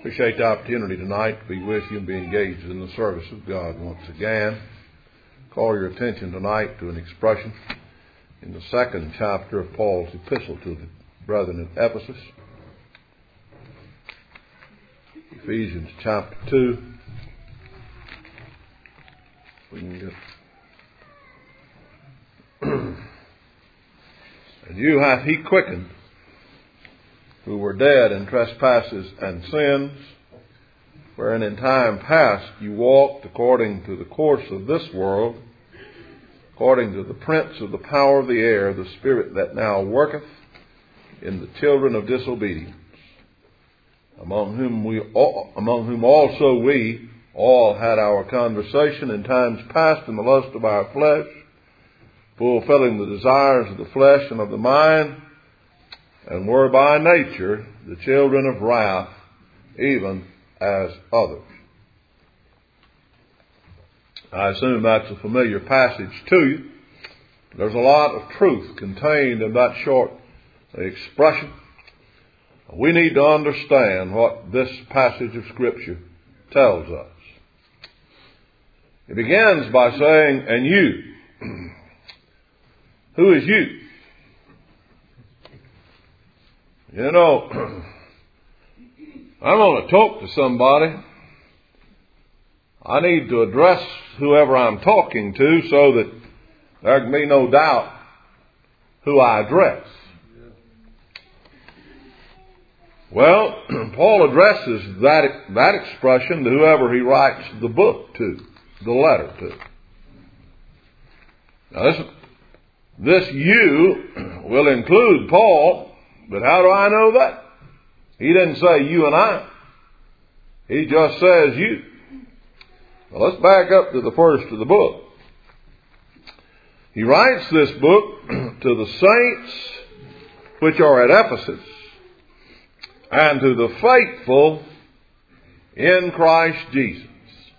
Appreciate the opportunity tonight to be with you and be engaged in the service of God once again. Call your attention tonight to an expression in the 2nd chapter of Paul's epistle to the brethren at Ephesus. Ephesians chapter 2. We can get and you hath he quickened, who were dead in trespasses and sins, wherein in time past you walked according to the course of this world, according to the prince of the power of the air, the spirit that now worketh in the children of disobedience, among whom also we all had our conversation in times past in the lust of our flesh, fulfilling the desires of the flesh and of the mind, and were by nature the children of wrath, even as others. I assume that's a familiar passage to you. There's a lot of truth contained in that short expression. We need to understand what this passage of Scripture tells us. It begins by saying, and you. Who is you? You know, I'm going to talk to somebody. I need to address whoever I'm talking to so that there can be no doubt who I address. Well, Paul addresses that expression to whoever he writes the book to, the letter to. Now, this you will include Paul, but how do I know that? He didn't say you and I. He just says you. Well, let's back up to the first of the book. He writes this book to the saints which are at Ephesus and to the faithful in Christ Jesus.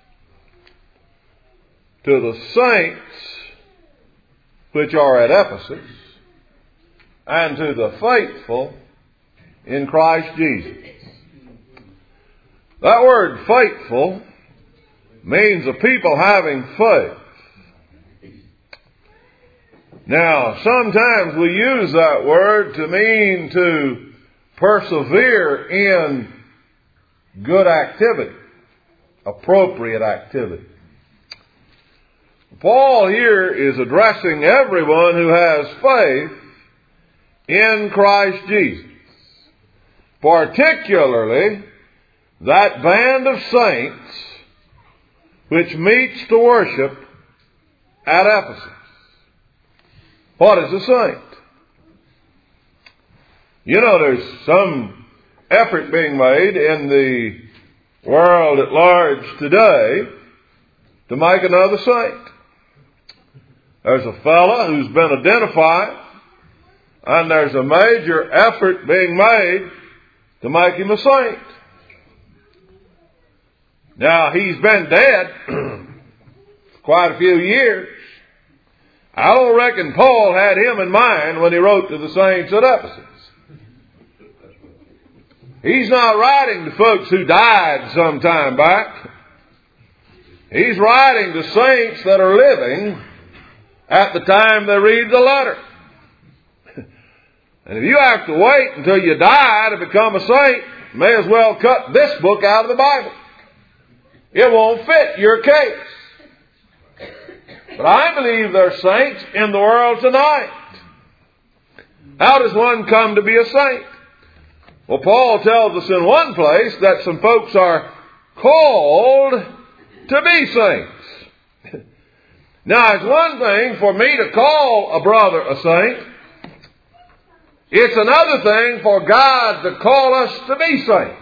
To the saints which are at Ephesus and to the faithful in Christ Jesus. That word faithful means a people having faith. Now, sometimes we use that word to mean to persevere in good activity, appropriate activity. Paul here is addressing everyone who has faith in Christ Jesus, particularly that band of saints which meets to worship at Ephesus. What is a saint? You know, there's some effort being made in the world at large today to make another saint. There's a fellow who's been identified, and there's a major effort being made to make him a saint. Now, he's been dead quite a few years. I don't reckon Paul had him in mind when he wrote to the saints at Ephesus. He's not writing to folks who died some time back. He's writing to saints that are living at the time they read the letter. And if you have to wait until you die to become a saint, you may as well cut this book out of the Bible. It won't fit your case. But I believe there are saints in the world tonight. How does one come to be a saint? Well, Paul tells us in one place that some folks are called to be saints. Now, it's one thing for me to call a brother a saint. It's another thing for God to call us to be saints.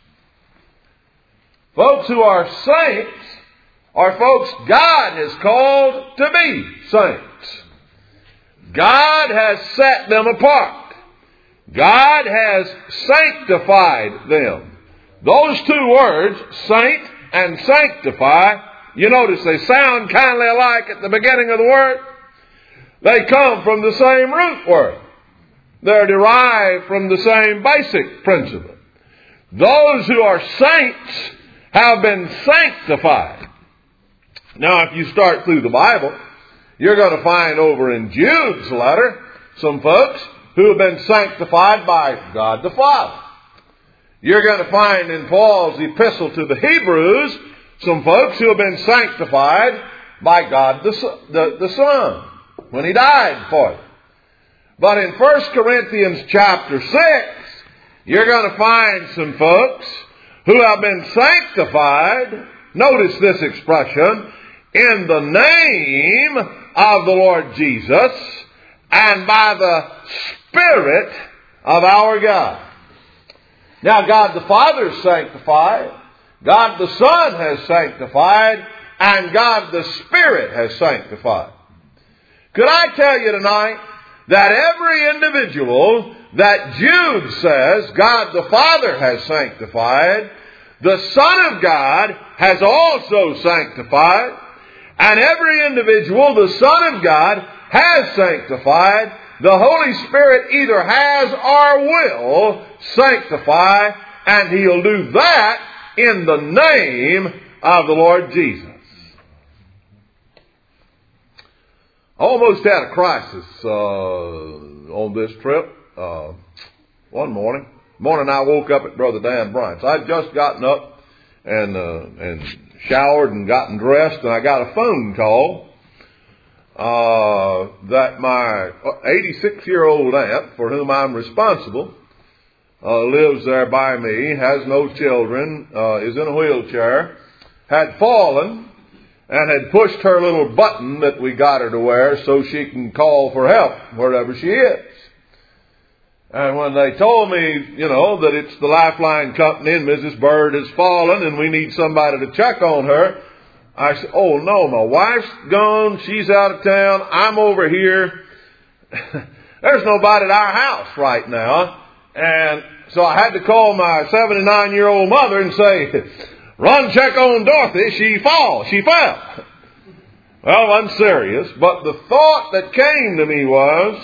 Folks who are saints are folks God has called to be saints. God has set them apart. God has sanctified them. Those two words, saint and sanctify, you notice they sound kindly alike at the beginning of the word. They come from the same root word. They're derived from the same basic principle. Those who are saints have been sanctified. Now, if you start through the Bible, you're going to find over in Jude's letter some folks who have been sanctified by God the Father. You're going to find in Paul's epistle to the Hebrews some folks who have been sanctified by God the Son when He died for them. But in 1 Corinthians chapter 6, you're going to find some folks who have been sanctified, notice this expression, in the name of the Lord Jesus and by the Spirit of our God. Now, God the Father is sanctified, God the Son has sanctified, and God the Spirit has sanctified. Could I tell you tonight that every individual that Jude says God the Father has sanctified, the Son of God has also sanctified, and every individual the Son of God has sanctified, the Holy Spirit either has or will sanctify, and He'll do that in the name of the Lord Jesus. I almost had a crisis on this trip. One morning I woke up at Brother Dan Bryant's. I'd just gotten up and showered and gotten dressed, and I got a phone call that my 86-year-old aunt, for whom I'm responsible, lives there by me, has no children, is in a wheelchair, had fallen and had pushed her little button that we got her to wear so she can call for help wherever she is. And when they told me, that it's the Lifeline Company and Mrs. Bird has fallen and we need somebody to check on her, I said, oh no, my wife's gone, she's out of town, I'm over here. There's nobody at our house right now. And so I had to call my 79-year-old mother and say, run check on Dorothy, she fell. Well, I'm serious, but the thought that came to me was,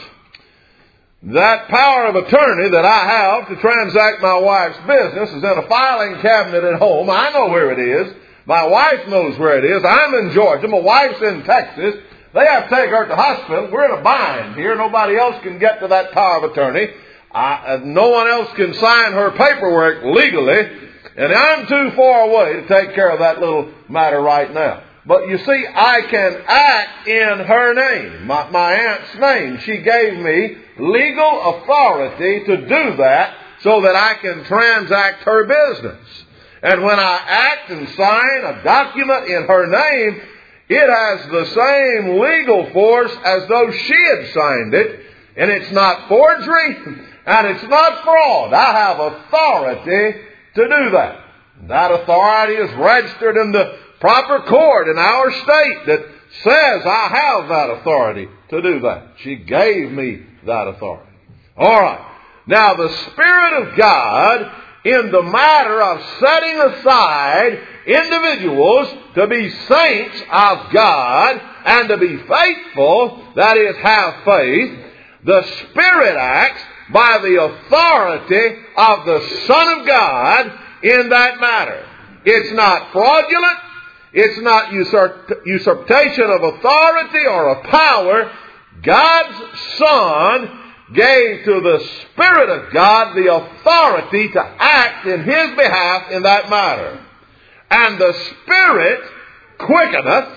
that power of attorney that I have to transact my wife's business is in a filing cabinet at home. I know where it is. My wife knows where it is. I'm in Georgia. My wife's in Texas. They have to take her to the hospital. We're in a bind here. Nobody else can get to that power of attorney. No one else can sign her paperwork legally. And I'm too far away to take care of that little matter right now. But you see, I can act in her name, my aunt's name. She gave me legal authority to do that so that I can transact her business. And when I act and sign a document in her name, it has the same legal force as though she had signed it. And it's not forgery and it's not fraud. I have authority to do that. That authority is registered in the proper court in our state that says I have that authority to do that. She gave me that authority. All right. Now, the Spirit of God, in the matter of setting aside individuals to be saints of God and to be faithful, that is, have faith, the Spirit acts by the authority of the Son of God in that matter. It's not fraudulent. It's not usurpation of authority or of power. God's Son gave to the Spirit of God the authority to act in His behalf in that matter. And the Spirit quickeneth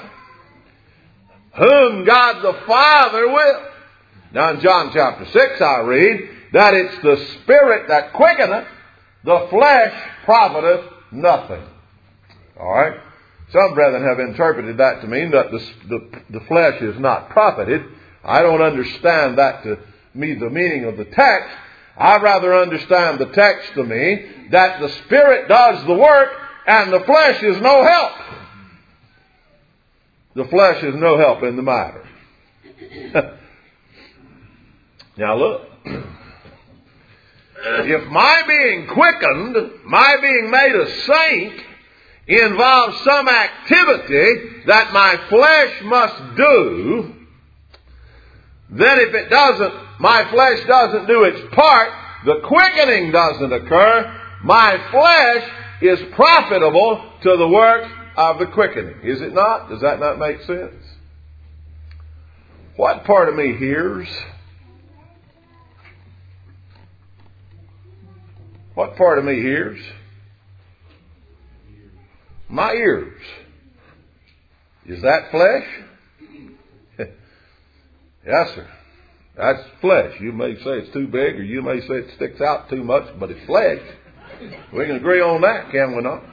whom God the Father will. Now in John chapter 6 I read that it's the Spirit that quickeneth, the flesh profiteth nothing. All right? Some brethren have interpreted that to mean that the flesh is not profited. I don't understand that to me the meaning of the text. I rather understand the text to mean that the Spirit does the work and the flesh is no help. The flesh is no help in the matter. Now look. If my being quickened, my being made a saint, involves some activity that my flesh must do, then if it doesn't, my flesh doesn't do its part, the quickening doesn't occur, my flesh is profitable to the work of the quickening. Is it not? Does that not make sense? What part of me hears? What part of me hears? My ears. Is that flesh? Yes, sir. That's flesh. You may say it's too big, or you may say it sticks out too much, but it's flesh. We can agree on that, can we not?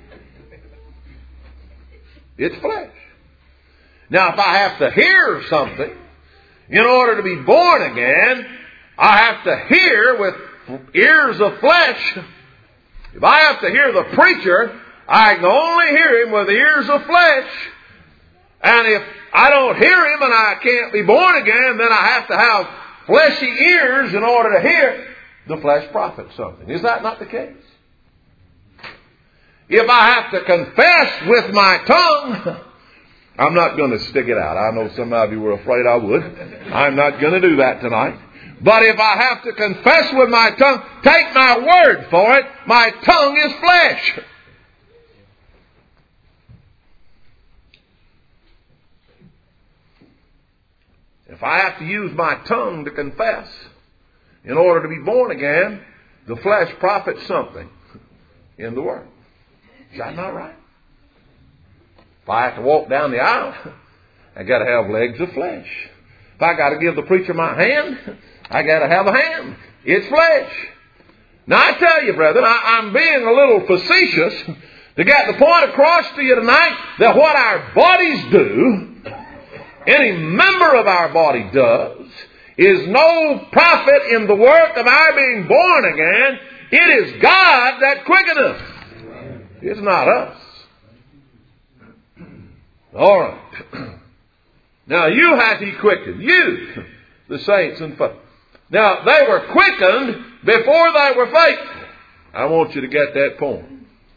It's flesh. Now, if I have to hear something in order to be born again, I have to hear with ears of flesh. If I have to hear the preacher, I can only hear him with ears of flesh. And if I don't hear him and I can't be born again, then I have to have fleshy ears in order to hear. The flesh profits something. Is that not the case? If I have to confess with my tongue, I'm not going to stick it out. I know some of you were afraid I would. I'm not going to do that tonight. But if I have to confess with my tongue, take my word for it, my tongue is flesh. If I have to use my tongue to confess in order to be born again, the flesh profits something in the world. Is that not right? If I have to walk down the aisle, I got to have legs of flesh. If I got to give the preacher my hand, I got to have a hand. It's flesh. Now I tell you, brethren, I'm being a little facetious to get the point across to you tonight that what our bodies do, any member of our body does, is no profit in the work of our being born again. It is God that quickeneth. It's not us. All right. Now you has He quickened. You, the saints and faithful. Now they were quickened before they were faithful. I want you to get that point.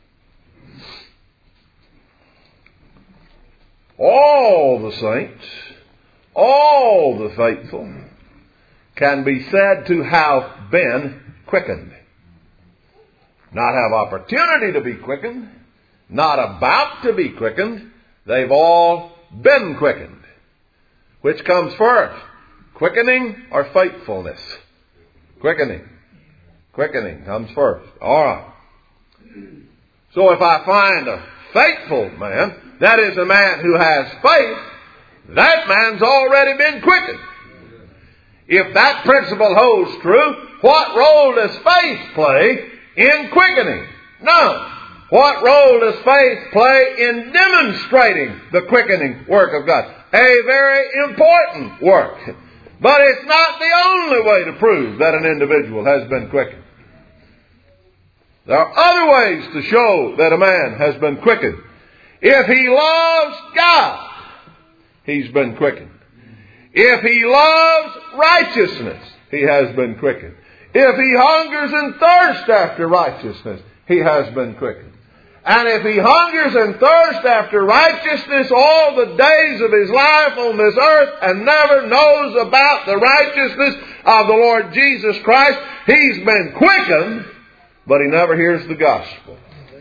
All the saints, all the faithful can be said to have been quickened. Not have opportunity to be quickened, not about to be quickened. They've all been quickened. Which comes first? Quickening or faithfulness? Quickening. Quickening comes first. All right. So if I find a faithful man, that is a man who has faith, that man's already been quickened. If that principle holds true, what role does faith play in quickening? None. What role does faith play in demonstrating the quickening work of God? A very important work. But it's not the only way to prove that an individual has been quickened. There are other ways to show that a man has been quickened. If he loves God, he's been quickened. If he loves righteousness, he has been quickened. If he hungers and thirsts after righteousness, he has been quickened. And if he hungers and thirsts after righteousness all the days of his life on this earth and never knows about the righteousness of the Lord Jesus Christ, he's been quickened, but he never hears the gospel.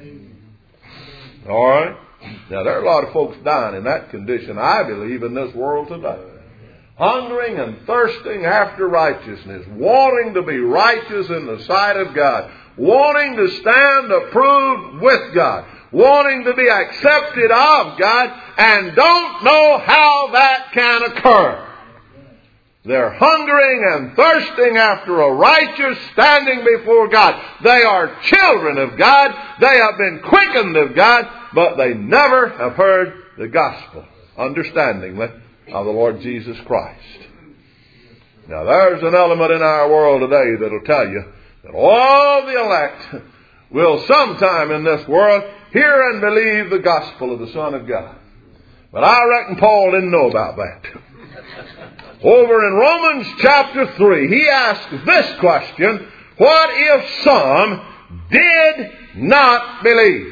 All right? Now, there are a lot of folks dying in that condition, I believe, in this world today. Hungering and thirsting after righteousness, wanting to be righteous in the sight of God, wanting to stand approved with God, wanting to be accepted of God, and don't know how that can occur. They're hungering and thirsting after a righteous standing before God. They are children of God. They have been quickened of God, but they never have heard the gospel, understandingly, of the Lord Jesus Christ. Now, there's an element in our world today that will tell you that all the elect will sometime in this world hear and believe the gospel of the Son of God. But I reckon Paul didn't know about that. Over in Romans chapter 3, he asks this question: what if some did not believe?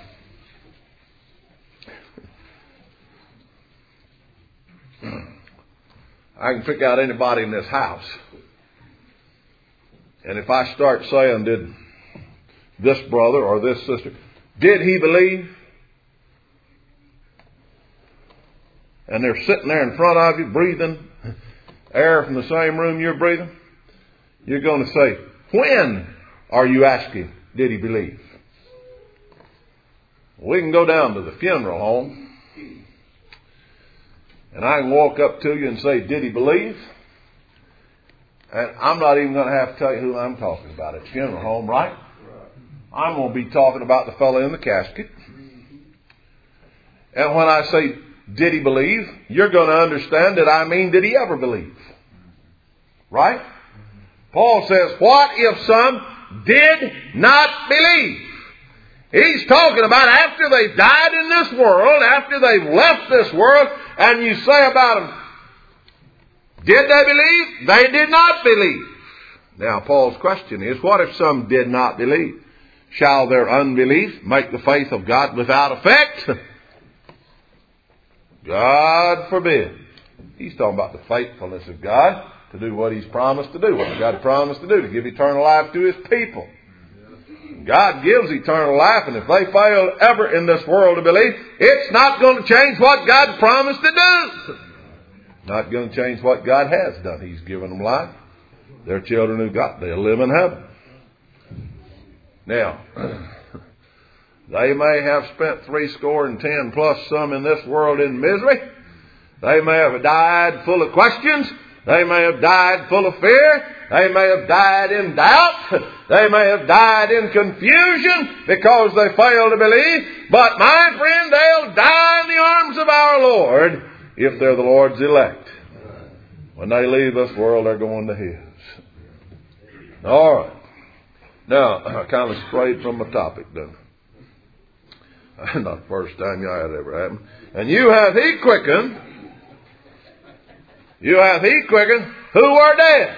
I can pick out anybody in this house. And if I start saying, this brother or this sister, did he believe? And they're sitting there in front of you, breathing air from the same room you're breathing. You're going to say, when are you asking, did he believe? We can go down to the funeral home, and I can walk up to you and say, did he believe? And I'm not even going to have to tell you who I'm talking about at the funeral home, right? I'm going to be talking about the fellow in the casket. And when I say, did he believe? You're going to understand that I mean, did he ever believe? Right? Paul says, what if some did not believe? He's talking about after they've died in this world, after they've left this world, and you say about them, did they believe? They did not believe. Now, Paul's question is, what if some did not believe? Shall their unbelief make the faith of God without effect? God forbid. He's talking about the faithfulness of God to do what He's promised to do. What God promised to do, to give eternal life to His people. God gives eternal life, and if they fail ever in this world to believe, it's not going to change what God promised to do. Not going to change what God has done. He's given them life. They're children of God. They'll live in heaven. Now, they may have spent 70 plus some in this world in misery. They may have died full of questions. They may have died full of fear. They may have died in doubt. They may have died in confusion because they failed to believe. But my friend, they'll die in the arms of our Lord if they're the Lord's elect. When they leave this world, they're going to His. All right. Now, I kind of strayed from my topic, didn't I? Not the first time that ever happened. And you hath He quickened. You hath He quickened who are dead.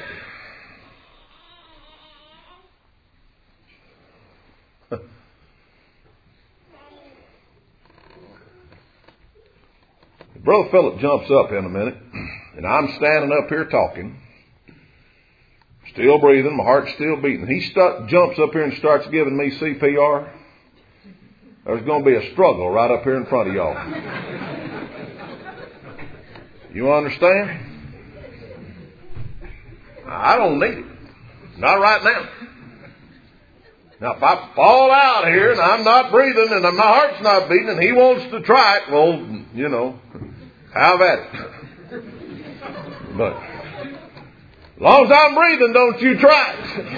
Brother Philip jumps up in a minute, and I'm standing up here talking, still breathing, my heart's still beating. He jumps up here and starts giving me CPR. There's going to be a struggle right up here in front of y'all. You understand? I don't need it. Not right now. Now, if I fall out here and I'm not breathing and my heart's not beating and he wants to try it, well, you know, have at it. But as long as I'm breathing, don't you try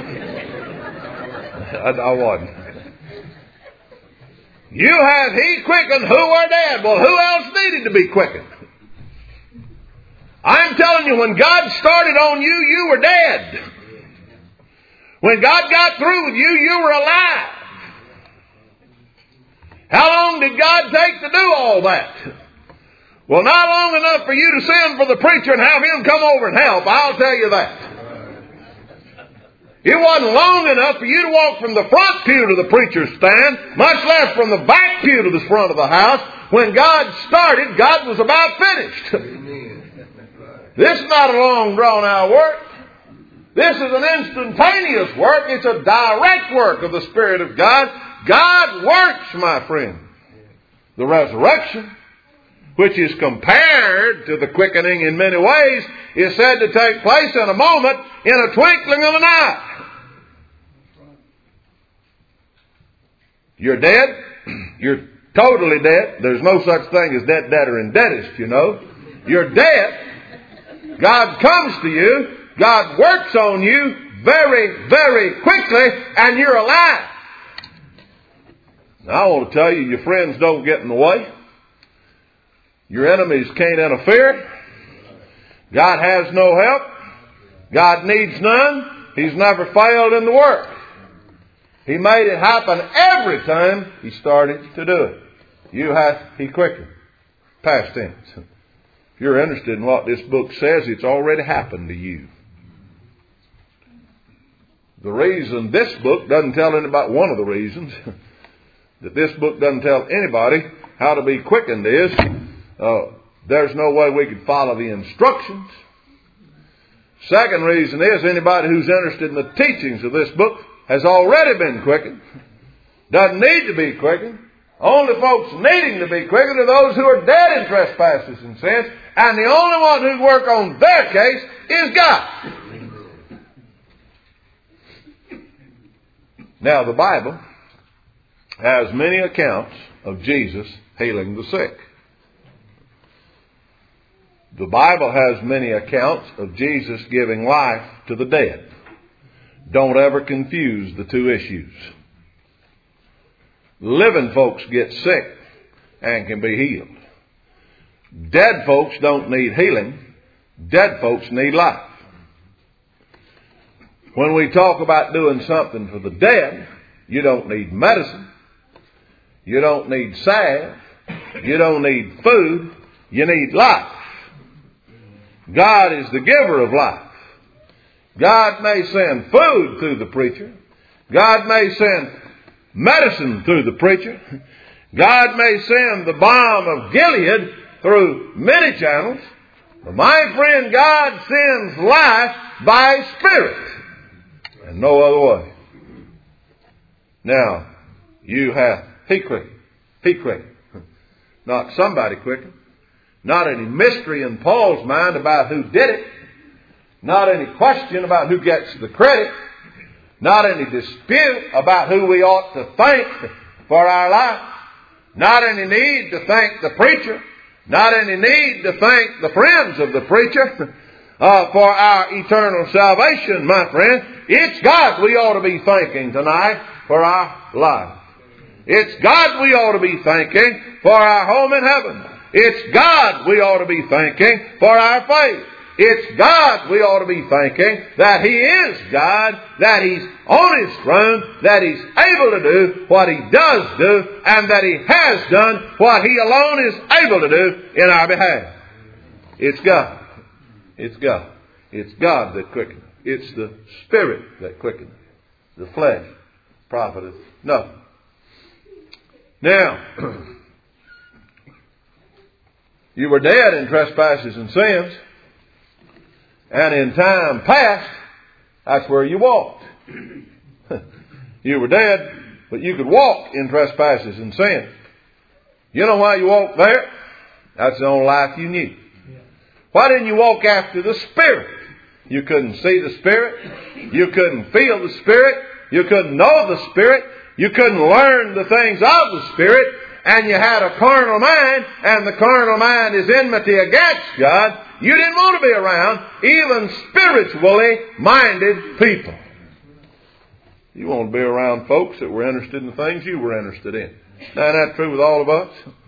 it. I wasn't. You have He quickened who are dead. Well, who else needed to be quickened? I'm telling you, when God started on you, you were dead. When God got through with you, you were alive. How long did God take to do all that? Well, not long enough for you to send for the preacher and have him come over and help. I'll tell you that. It wasn't long enough for you to walk from the front pew to the preacher's stand, much less from the back pew to the front of the house. When God started, God was about finished. This is not a long drawn-out work. This is an instantaneous work. It's a direct work of the Spirit of God. God works, my friend. The resurrection, which is compared to the quickening in many ways, is said to take place in a moment, in a twinkling of an eye. You're dead. You're totally dead. There's no such thing as dead, deader, and deadest, you know. You're dead. God comes to you. God works on you very, very quickly, and you're alive. Now, I want to tell you, your friends don't get in the way. Your enemies can't interfere. God has no help. God needs none. He's never failed in the work. He made it happen every time He started to do it. You hath He quickened. Past tense. If you're interested in what this book says, it's already happened to you. The reason this book doesn't tell anybody, one of the reasons that this book doesn't tell anybody how to be quickened is, there's no way we could follow the instructions. Second reason is, anybody who's interested in the teachings of this book has already been quickened. Doesn't need to be quickened. Only folks needing to be quickened are those who are dead in trespasses and sins, and the only one who work on their case is God. Now, the Bible has many accounts of Jesus healing the sick. The Bible has many accounts of Jesus giving life to the dead. Don't ever confuse the two issues. Living folks get sick and can be healed. Dead folks don't need healing. Dead folks need life. When we talk about doing something for the dead, you don't need medicine. You don't need salve. You don't need food. You need life. God is the giver of life. God may send food through the preacher. God may send medicine through the preacher. God may send the balm of Gilead through many channels. But my friend, God sends life by His Spirit. And no other way. Now, you have He quickened. He quickened. Not somebody quickened. Not any mystery in Paul's mind about who did it. Not any question about who gets the credit. Not any dispute about who we ought to thank for our life. Not any need to thank the preacher. Not any need to thank the friends of the preacher for our eternal salvation, my friend. It's God we ought to be thanking tonight for our life. It's God we ought to be thanking for our home in heaven. It's God we ought to be thanking for our faith. It's God we ought to be thanking that He is God, that He's on His throne, that He's able to do what He does do, and that He has done what He alone is able to do in our behalf. It's God. It's God. It's God that quickeneth. It's the Spirit that quickeneth. The flesh profiteth nothing. Now, you were dead in trespasses and sins, and in time past, that's where you walked. You were dead, but you could walk in trespasses and sins. You know why you walked there? That's the only life you knew. Why didn't you walk after the Spirit? You couldn't see the Spirit. You couldn't feel the Spirit. You couldn't know the Spirit. You couldn't learn the things of the Spirit. And you had a carnal mind, and the carnal mind is enmity against God. You didn't want to be around even spiritually minded people. You want to be around folks that were interested in the things you were interested in. Now, isn't that true with all of us?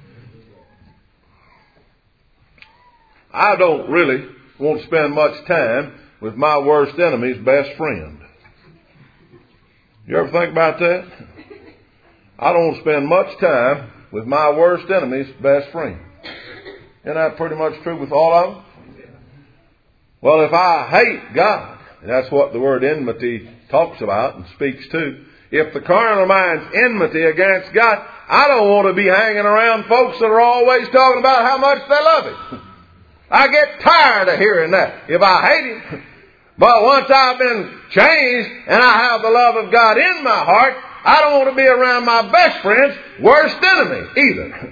I don't really want to spend much time with my worst enemy's best friend. You ever think about that? I don't want to spend much time with my worst enemy's best friend. Isn't that pretty much true with all of them? Well, if I hate God, and that's what the word enmity talks about and speaks to, if the carnal mind's enmity against God, I don't want to be hanging around folks that are always talking about how much they love Him. I get tired of hearing that if I hate Him. But once I've been changed and I have the love of God in my heart, I don't want to be around my best friend's worst enemy either.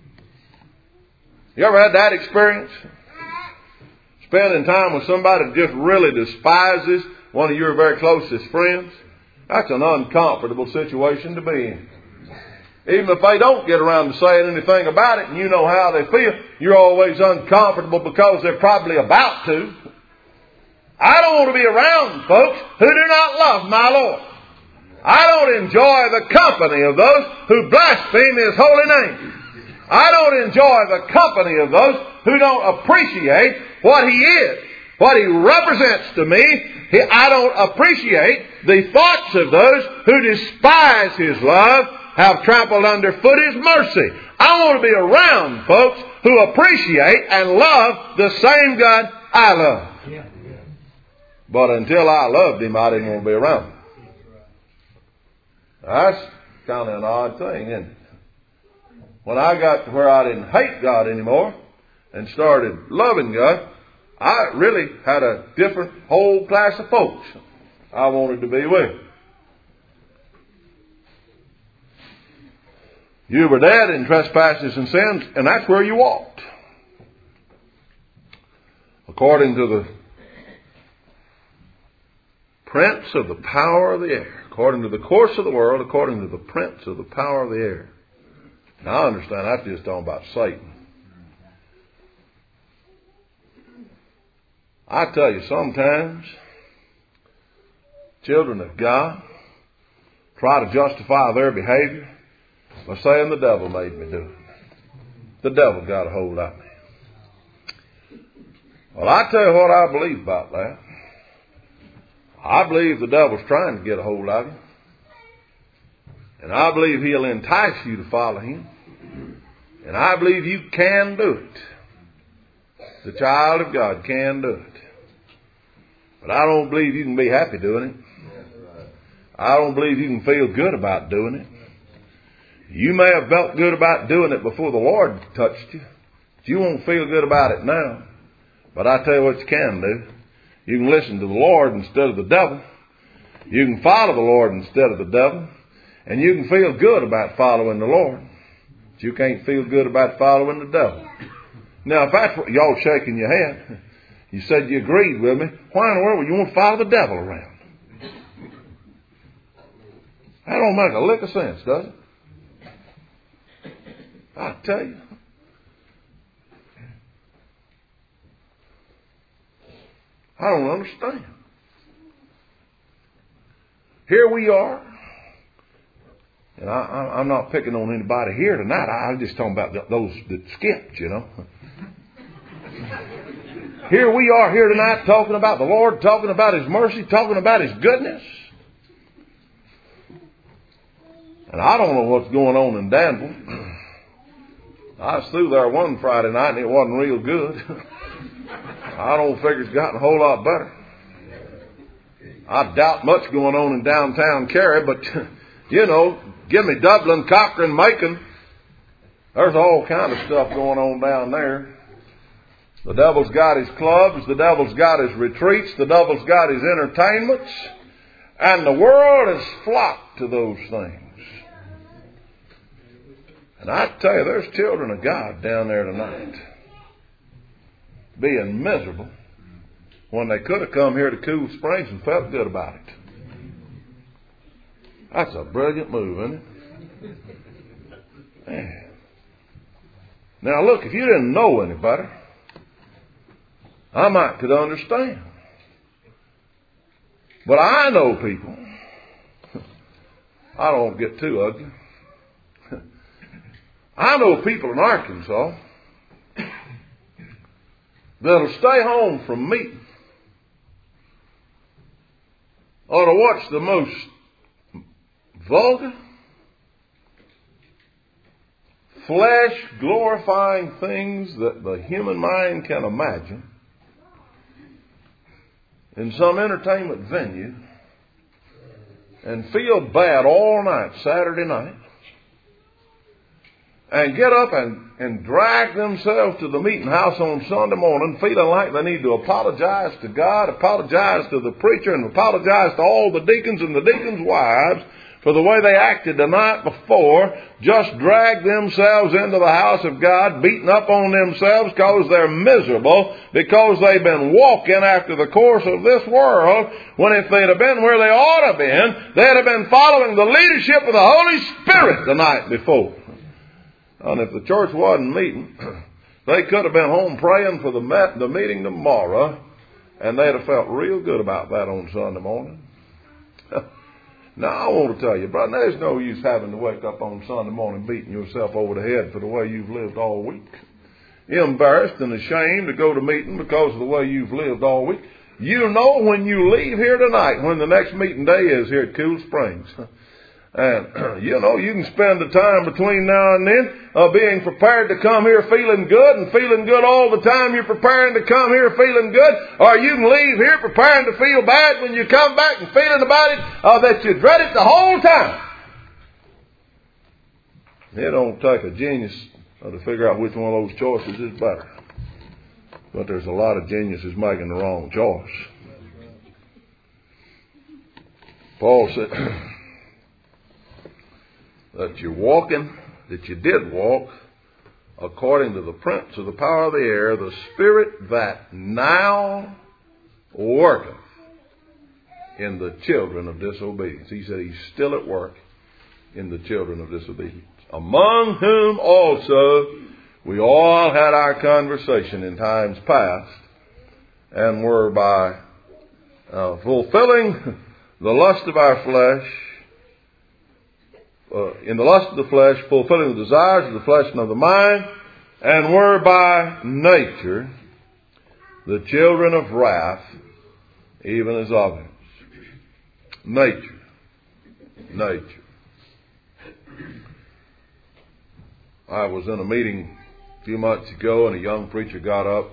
You ever had that experience? Spending time with somebody that just really despises one of your very closest friends? That's an uncomfortable situation to be in. Even if they don't get around to saying anything about it and you know how they feel, you're always uncomfortable because they're probably about to. I don't want to be around folks who do not love my Lord. I don't enjoy the company of those who blaspheme His holy name. I don't enjoy the company of those who don't appreciate what He is, what He represents to me. I don't appreciate the thoughts of those who despise His love, have trampled underfoot His mercy. I want to be around folks who appreciate and love the same God I love. But until I loved Him, I didn't want to be around Him. That's kind of an odd thing, isn't it? When I got to where I didn't hate God anymore and started loving God, I really had a different whole class of folks I wanted to be with. You were dead in trespasses and sins, and that's where you walked. According to the prince of the power of the air, according to the course of the world, according to the prince of the power of the air. Now I understand that's just talking about Satan. I tell you, sometimes children of God try to justify their behavior by saying the devil made me do it. The devil got a hold of me. Well, I tell you what I believe about that. I believe the devil's trying to get a hold of you. And I believe he'll entice you to follow him. And I believe you can do it. The child of God can do it. But I don't believe you can be happy doing it. I don't believe you can feel good about doing it. You may have felt good about doing it before the Lord touched you. But you won't feel good about it now. But I tell you what you can do. You can listen to the Lord instead of the devil. You can follow the Lord instead of the devil. And you can feel good about following the Lord. But you can't feel good about following the devil. Now, if that's what y'all shaking your head, you said you agreed with me, why in the world would you want to follow the devil around? That don't make a lick of sense, does it? I tell you. I don't understand. Here we are. And I'm not picking on anybody here tonight. I'm just talking about those that skipped, you know. Here we are here tonight talking about the Lord, talking about His mercy, talking about His goodness. And I don't know what's going on in Danville. I was through there one Friday night and it wasn't real good. I don't figure it's gotten a whole lot better. I doubt much going on in downtown Cary, but, you know, give me Dublin, Cochrane, Macon. There's all kind of stuff going on down there. The devil's got his clubs, the devil's got his retreats, the devil's got his entertainments, and the world has flocked to those things. And I tell you, there's children of God down there tonight being miserable when they could have come here to Cool Springs and felt good about it. That's a brilliant move, isn't it? Man. Now look, if you didn't know any better, I might could understand. But I know people. I don't get too ugly. I know people in Arkansas that'll stay home from meeting or to watch the most vulgar, flesh-glorifying things that the human mind can imagine in some entertainment venue and feel bad all night, Saturday night, and get up and drag themselves to the meeting house on Sunday morning feeling like they need to apologize to God, apologize to the preacher, and apologize to all the deacons and the deacons' wives for the way they acted the night before, just drag themselves into the house of God, beating up on themselves because they're miserable, because they've been walking after the course of this world, when if they'd have been where they ought to have been, they'd have been following the leadership of the Holy Spirit the night before. And if the church wasn't meeting, they could have been home praying for the meeting tomorrow, and they'd have felt real good about that on Sunday morning. Now, I want to tell you, brother, there's no use having to wake up on Sunday morning beating yourself over the head for the way you've lived all week. You're embarrassed and ashamed to go to meeting because of the way you've lived all week. You know when you leave here tonight, when the next meeting day is here at Cool Springs. And, you know, you can spend the time between now and then being prepared to come here feeling good and feeling good all the time you're preparing to come here feeling good. Or you can leave here preparing to feel bad when you come back and feeling about it that you dread it the whole time. It don't take a genius to figure out which one of those choices is better. But there's a lot of geniuses making the wrong choice. Paul said that you're walking that you did walk according to the prince of the power of the air, the spirit that now worketh in the children of disobedience. He said he's still at work in the children of disobedience, among whom also we all had our conversation in times past, and were by fulfilling the lust of our flesh, in the lust of the flesh, fulfilling the desires of the flesh and of the mind, and were by nature the children of wrath, even as others. Nature. I was in a meeting a few months ago, and a young preacher got up.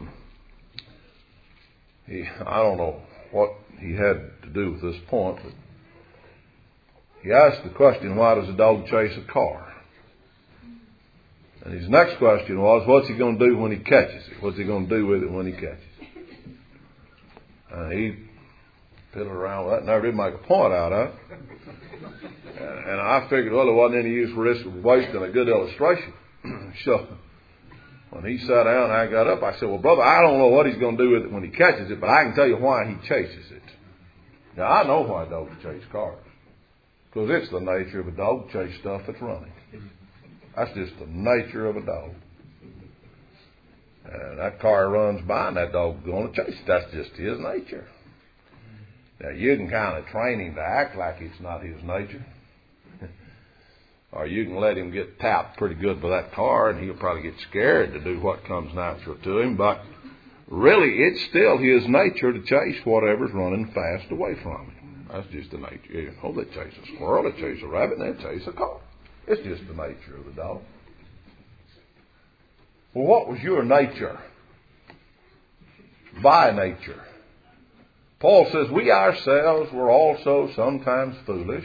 I don't know what he had to do with this point, but he asked the question, why does a dog chase a car? And his next question was, what's he going to do when he catches it? What's he going to do with it when he catches it? And he fiddled around with that, never did make a point out of it. And I figured, well, there wasn't any use for this wasting a good illustration. So when he sat down and I got up, I said, well, brother, I don't know what he's going to do with it when he catches it, but I can tell you why he chases it. Now, I know why dogs chase cars. Because it's the nature of a dog to chase stuff that's running. That's just the nature of a dog. And that car runs by and that dog's going to chase it. That's just his nature. Now, you can kind of train him to act like it's not his nature. Or you can let him get tapped pretty good by that car and he'll probably get scared to do what comes natural to him. But really, it's still his nature to chase whatever's running fast away from him. That's just the nature. You know, they chase a squirrel, they chase a rabbit, and they chase a car. It's just the nature of the dog. Well, what was your nature? By nature. Paul says, we ourselves were also sometimes foolish.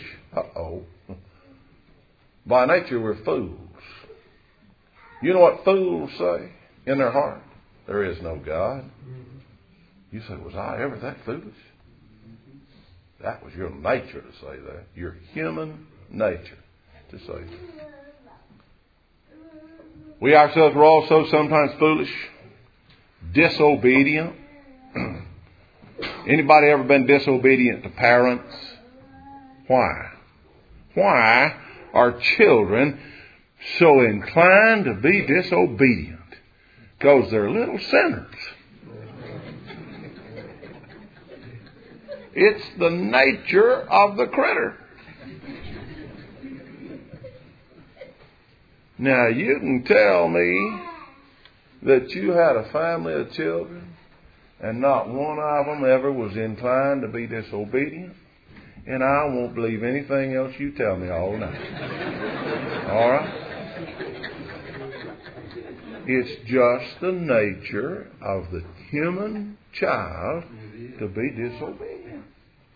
By nature, we're fools. You know what fools say in their heart? There is no God. You say, was I ever that foolish? That was your nature to say that. Your human nature to say that. We ourselves were also sometimes foolish, disobedient. Anybody ever been disobedient to parents? Why? Why are children so inclined to be disobedient? Because they're little sinners. It's the nature of the critter. Now, you can tell me that you had a family of children and not one of them ever was inclined to be disobedient, and I won't believe anything else you tell me all night. All right? It's just the nature of the human child to be disobedient.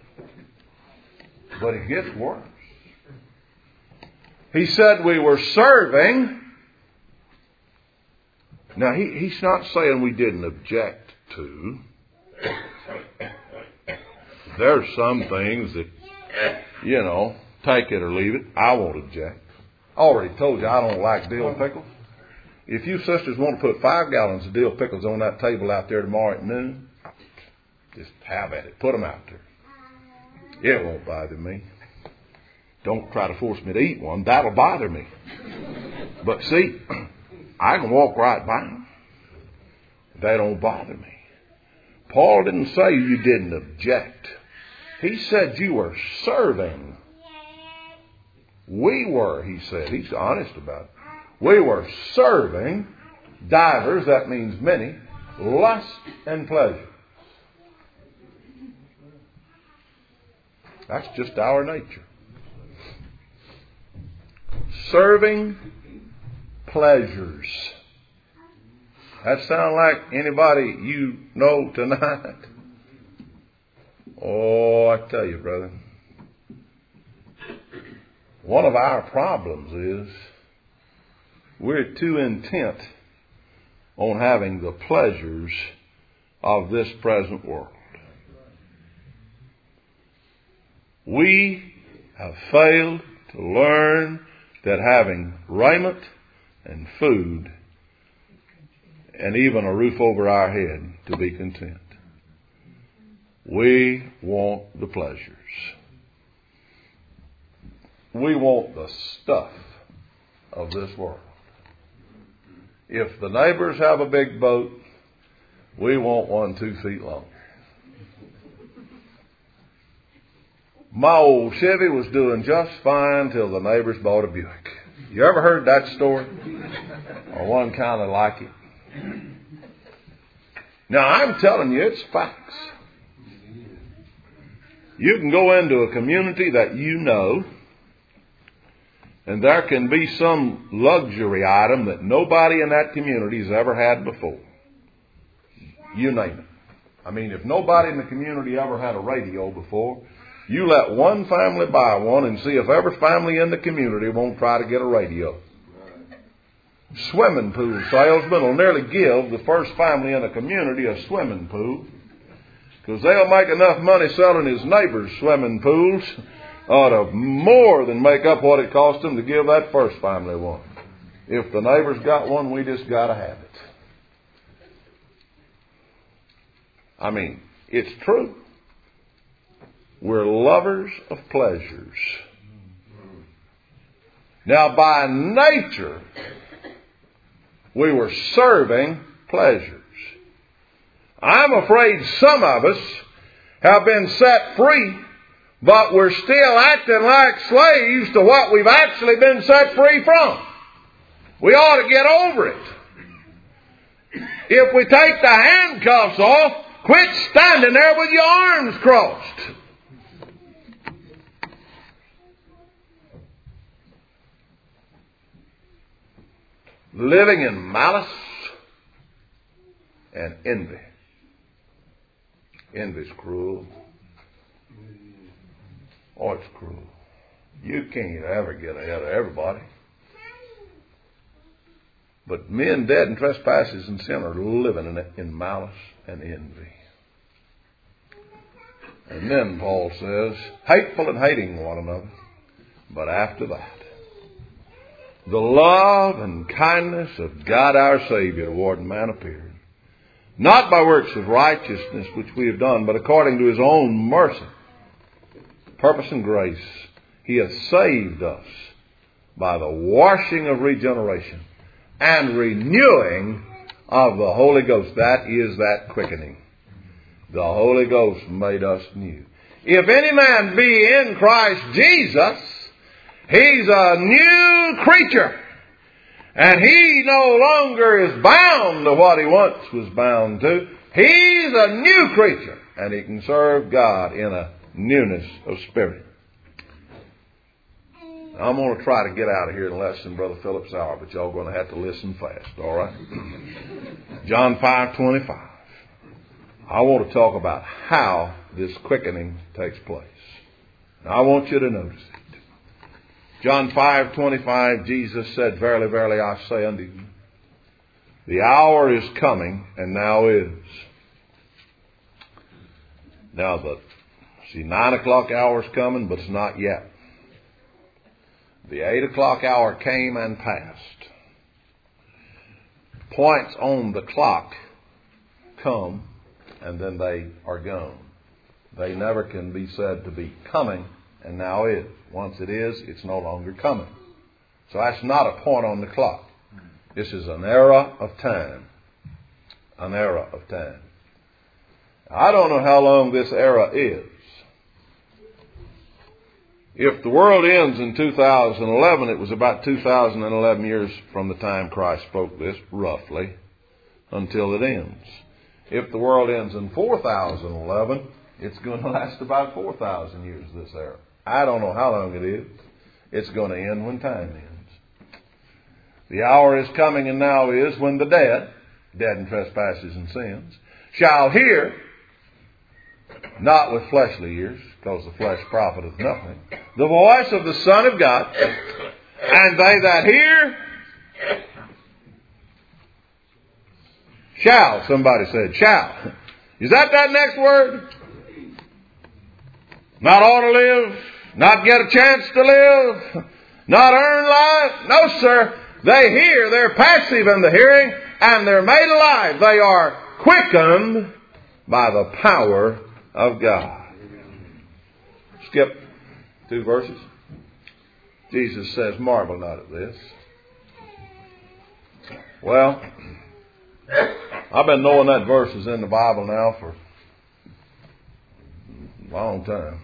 But it gets worse. He said we were serving. Now, he's not saying we didn't object to. There's some things that, take it or leave it. I won't object. I already told you I don't like dill pickles. If you sisters want to put 5 gallons of dill pickles on that table out there tomorrow at noon, just have at it. Put them out there. It won't bother me. Don't try to force me to eat one. That'll bother me. But see, I can walk right by them. They don't bother me. Paul didn't say you didn't object. He said you were serving. We were, he said. He's honest about it. We were serving divers, that means many, lust and pleasure. That's just our nature. Serving pleasures. That sound like anybody you know tonight? Oh, I tell you, brother. One of our problems is we're too intent on having the pleasures of this present world. We have failed to learn that having raiment and food and even a roof over our head to be content. We want the pleasures. We want the stuff of this world. If the neighbors have a big boat, we want one 2 feet longer. My old Chevy was doing just fine till the neighbors bought a Buick. You ever heard that story? Or one kind of like it? Now, I'm telling you, it's facts. You can go into a community that you know, and there can be some luxury item that nobody in that community has ever had before. You name it. I mean, if nobody in the community ever had a radio before, you let one family buy one and see if every family in the community won't try to get a radio. Swimming pool salesmen will nearly give the first family in a community a swimming pool, because they'll make enough money selling his neighbor's swimming pools to more than make up what it cost them to give that first family one. If the neighbor's got one, we just got to have it. I mean, it's true. We're lovers of pleasures. Now, by nature, we were serving pleasures. I'm afraid some of us have been set free, but we're still acting like slaves to what we've actually been set free from. We ought to get over it. If we take the handcuffs off, quit standing there with your arms crossed. Living in malice and envy. Envy's cruel. Oh, it's cruel. You can't ever get ahead of everybody. But men dead in trespasses and sin are living in malice and envy. And then Paul says, hateful and hating one another. But after that, the love and kindness of God our Savior toward man appeared, not by works of righteousness which we have done, but according to His own mercy, purpose and grace, He hath saved us by the washing of regeneration and renewing of the Holy Ghost. That is that quickening. The Holy Ghost made us new. If any man be in Christ Jesus, he's a new creature. And he no longer is bound to what he once was bound to. He's a new creature. And he can serve God in a newness of spirit. I'm going to try to get out of here in less than Brother Philip's hour, but y'all are going to have to listen fast, all right? John 5:25. I want to talk about how this quickening takes place. Now, I want you to notice it. John 5:25, Jesus said, Verily, verily, I say unto you, the hour is coming, and now is. Now, 9 o'clock hour is coming, but it's not yet. The 8 o'clock hour came and passed. Points on the clock come, and then they are gone. They never can be said to be coming, and now is. Once it is, it's no longer coming. So that's not a point on the clock. This is an era of time. An era of time. I don't know how long this era is. If the world ends in 2011, it was about 2011 years from the time Christ spoke this, roughly, until it ends. If the world ends in 4011, it's going to last about 4,000 years, this era. I don't know how long it is. It's going to end when time ends. The hour is coming and now is when the dead in trespasses and sins, shall hear, not with fleshly ears, because the flesh profiteth nothing, the voice of the Son of God, and they that hear shall. Somebody said shall. Is that next word? Not ought to live, not get a chance to live. not earn life. No, sir. They hear. They're passive in the hearing, and they're made alive. They are quickened by the power of God. Skip 2 verses. Jesus says, marvel not at this. Well, I've been knowing that verse is in the Bible now for a long time.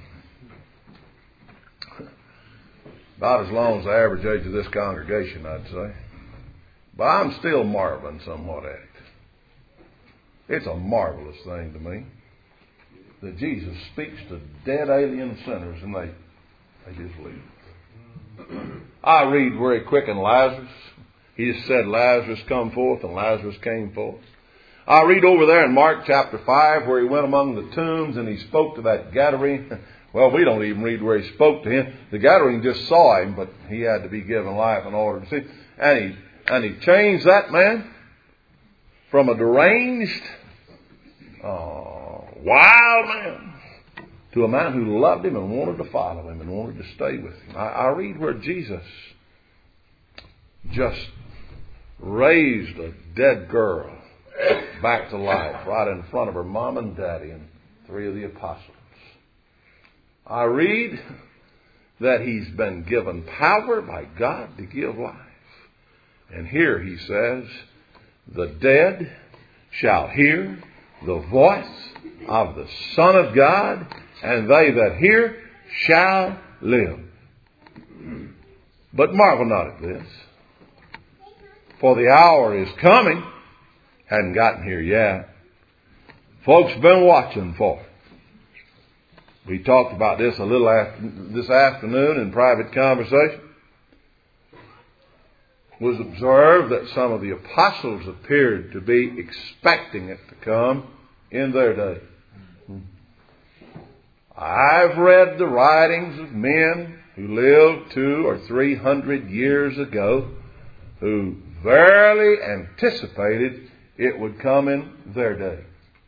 About as long as the average age of this congregation, I'd say. But I'm still marveling somewhat at it. It's a marvelous thing to me that Jesus speaks to dead alien sinners and they just leave. I read where he quickened Lazarus. He just said, Lazarus come forth, and Lazarus came forth. I read over there in Mark chapter 5 where he went among the tombs and he spoke to that Gadarene. Well, we don't even read where he spoke to him. The Gadarene just saw him, but he had to be given life in order to see. And he changed that man from a deranged, wild man to a man who loved him and wanted to follow him and wanted to stay with him. I read where Jesus just raised a dead girl back to life right in front of her mom and daddy and 3 of the apostles. I read that he's been given power by God to give life. And here he says, the dead shall hear the voice of the Son of God, and they that hear shall live. But marvel not at this, for the hour is coming. Hadn't gotten here yet. Folks been watching for it. We talked about this a little this afternoon in private conversation. It was observed that some of the apostles appeared to be expecting it to come in their day. I've read the writings of men who lived 200 or 300 years ago who verily anticipated it would come in their day.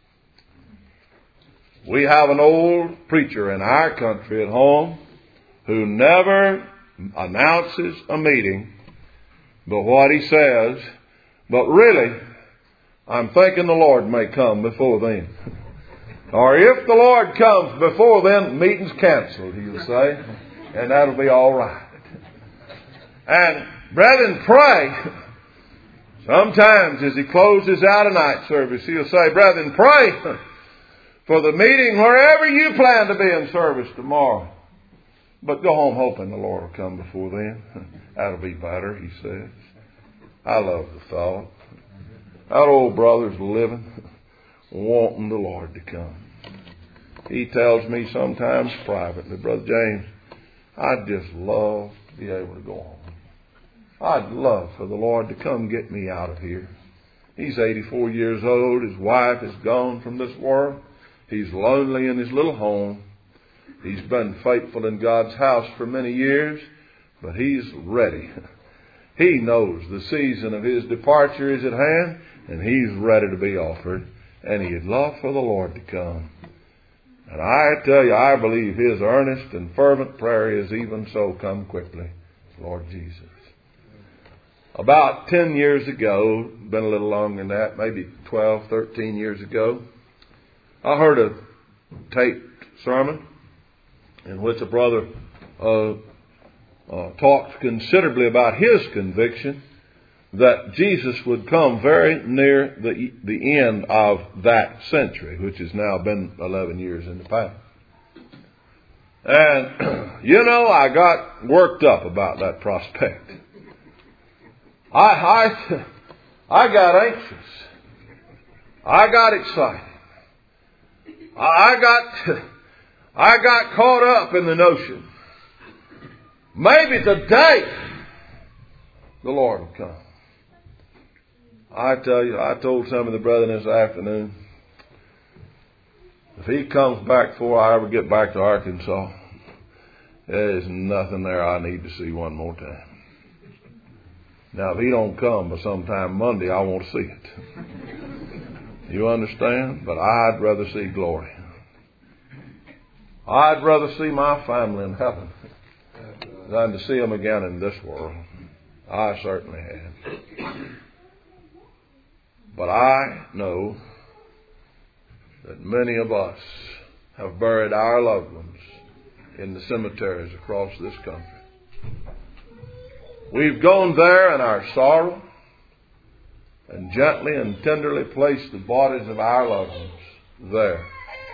We have an old preacher in our country at home who never announces a meeting but what he says, but really, I'm thinking the Lord may come before then. Or if the Lord comes before then, the meeting's canceled, he'll say, and that'll be all right. And brethren, pray. Sometimes as he closes out a night service, he'll say, brethren, pray for the meeting wherever you plan to be in service tomorrow. But go home hoping the Lord will come before then. That'll be better, he says. I love the thought. That old brother's living, wanting the Lord to come. He tells me sometimes privately, Brother James, I'd just love to be able to go home. I'd love for the Lord to come get me out of here. He's 84 years old. His wife is gone from this world. He's lonely in his little home. He's been faithful in God's house for many years, but he's ready. He knows the season of his departure is at hand, and he's ready to be offered, and he'd love for the Lord to come. And I tell you, I believe his earnest and fervent prayer is even so, come quickly, Lord Jesus. About 10 years ago, been a little longer than that, maybe 12, 13 years ago, I heard a taped sermon in which a brother talked considerably about his conviction that Jesus would come very near the end of that century, which has now been 11 years in the past. And, I got worked up about that prospect. I got anxious. I got excited. I got caught up in the notion. Maybe today the Lord will come. I tell you, I told some of the brethren this afternoon, if he comes back before I ever get back to Arkansas, there's nothing there I need to see one more time. Now, if he don't come by sometime Monday, I won't see it. You understand? But I'd rather see glory. I'd rather see my family in heaven than to see them again in this world. I certainly have. But I know that many of us have buried our loved ones in the cemeteries across this country. We've gone there in our sorrow and gently and tenderly placed the bodies of our loved ones there.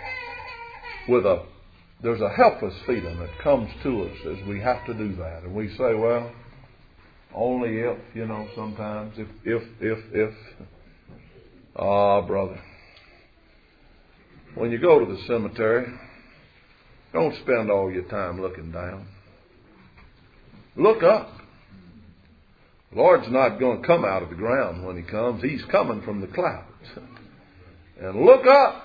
There's a helpless feeling that comes to us as we have to do that. And we say, well, only if, sometimes, if. Brother, when you go to the cemetery, don't spend all your time looking down. Look up. The Lord's not going to come out of the ground when He comes. He's coming from the clouds. And look up.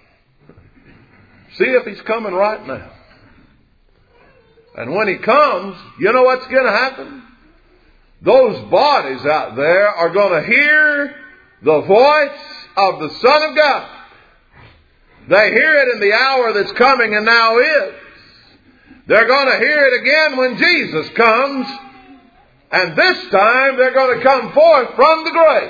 See if He's coming right now. And when He comes, you know what's going to happen? Those bodies out there are going to hear the voice of the Son of God. They hear it in the hour that's coming and now is. They're going to hear it again when Jesus comes. And this time they're going to come forth from the grave.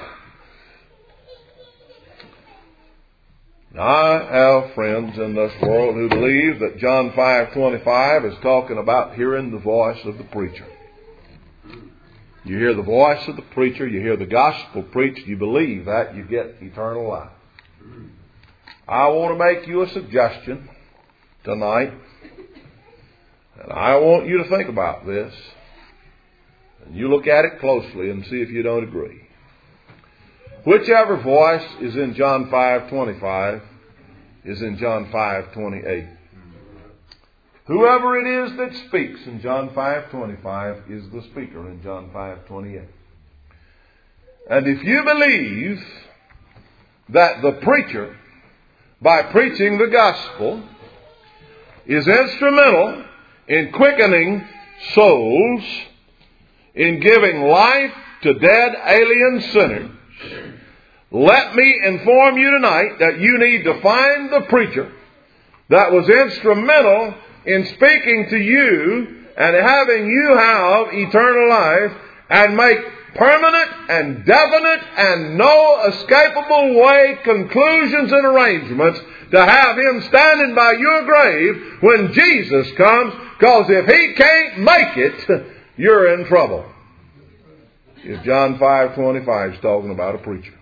I have friends in this world who believe that John 5:25 is talking about hearing the voice of the preacher. You hear the voice of the preacher, you hear the gospel preached, you believe that, you get eternal life. I want to make you a suggestion tonight, and I want you to think about this, and you look at it closely and see if you don't agree. Whichever voice is in John 5:25 is in John 5:28. Whoever it is that speaks in John 5:25 is the speaker in John 5:28. And if you believe that the preacher, by preaching the gospel, is instrumental in quickening souls, in giving life to dead alien sinners, let me inform you tonight that you need to find the preacher that was instrumental in speaking to you and having you have eternal life, and make permanent and definite and no escapable way conclusions and arrangements to have Him standing by your grave when Jesus comes, because if He can't make it, you're in trouble. If John 5:25 is talking about a preacher.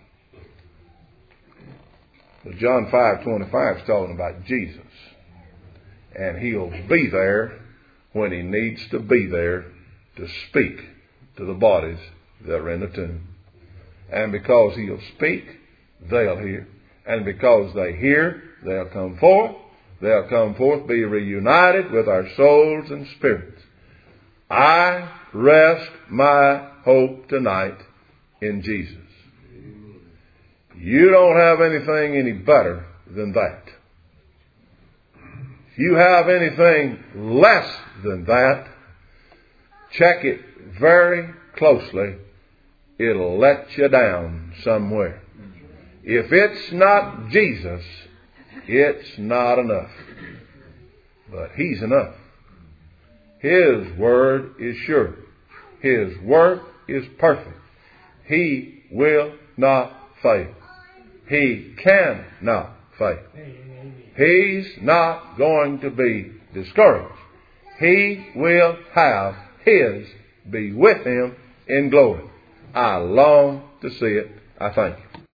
But John 5:25 is talking about Jesus. And He'll be there when He needs to be there to speak to the bodies that are in the tomb. And because He'll speak, they'll hear. And because they hear, they'll come forth. They'll come forth, be reunited with our souls and spirits. I rest my hope tonight in Jesus. You don't have anything any better than that. If you have anything less than that, check it very closely. It'll let you down somewhere. If it's not Jesus, it's not enough. But He's enough. His word is sure. His work is perfect. He will not fail. He cannot fail. He's not going to be discouraged. He will have His be with Him in glory. I long to see it. I thank you.